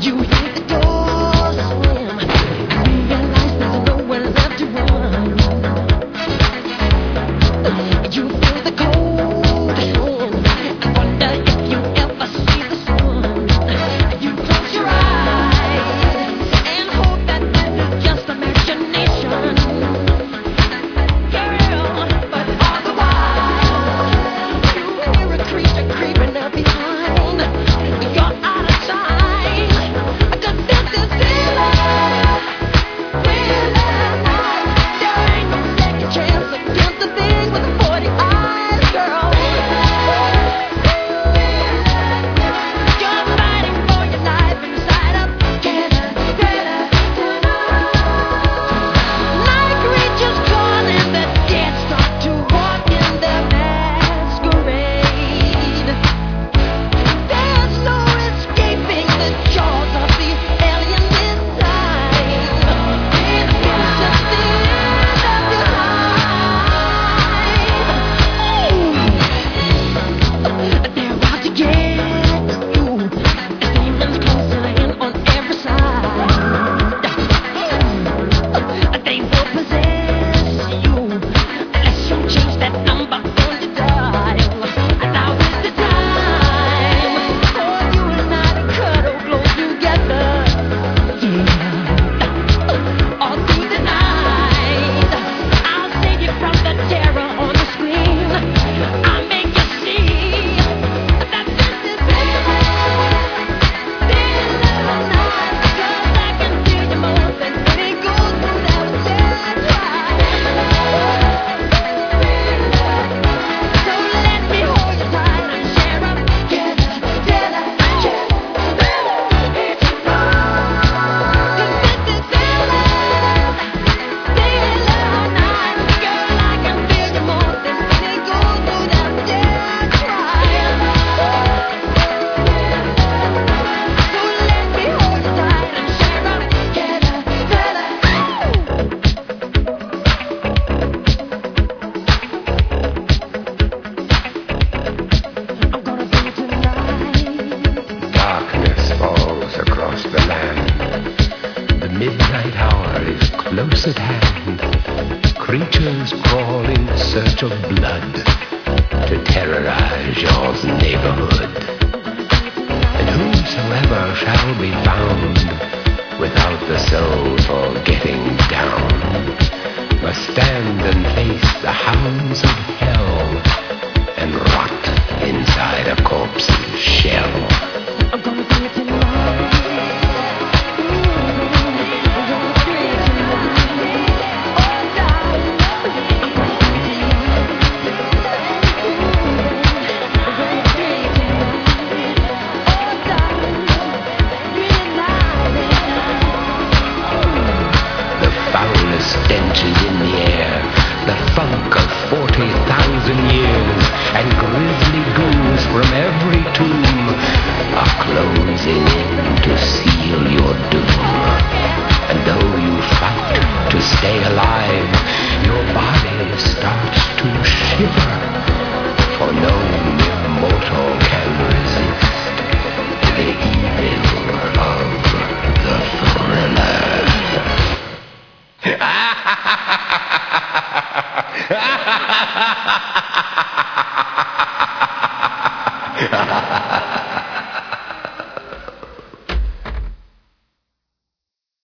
You hear the doors slam. You realize there's nowhere left to run. You feel the cold hand. I wonder if you ever see the sun. You close your eyes and hope that this is just imagination, girl. But all the while, you hear a creature creeping up behind. You're out of time, 'cause this is thriller, thriller night. There ain't no second chance against the thing with the 40 eyes, girl. You're fighting for your life inside a thriller, thriller tonight. Night creatures calling, the dead start to walk in their masquerade. There's no escaping the jaws of the alien this time. It's just the end of your life. They're out to get you. Demons closing in on every side. They will possess you unless you change that number on your dial. Now is the time for you and I to cuddle close together. Yeah. All through the night, I'll save you from the terror on the screen. I'll make you see that this is thriller night. 'Cause I can feel your motion when it goes through that dead drive. So let me hold you tight and share a thriller, thriller, thriller. It's wrong, 'cause this is thriller night. Girl, I can feel your motion when it goes through that dead drive. So let me hold you tight and share a thriller, thriller. I'm gonna bring it tonight. Darkness falls across the land. The midnight hour is close at hand. Creatures crawl in search of blood to terrorize your neighborhood. And whosoever shall be found without the soul for getting down must stand and face the hounds of hell and rot inside a corpse's shell. I'm gonna bring it tonight. The foulest stench is in the air, the funk of 40,000 years, and grisly ghouls from every tomb are closing in to seal your doom. And though you fight to stay alive, your body starts to shiver, for no mere mortal can resist the evil of the thriller. Ha ha ha ha!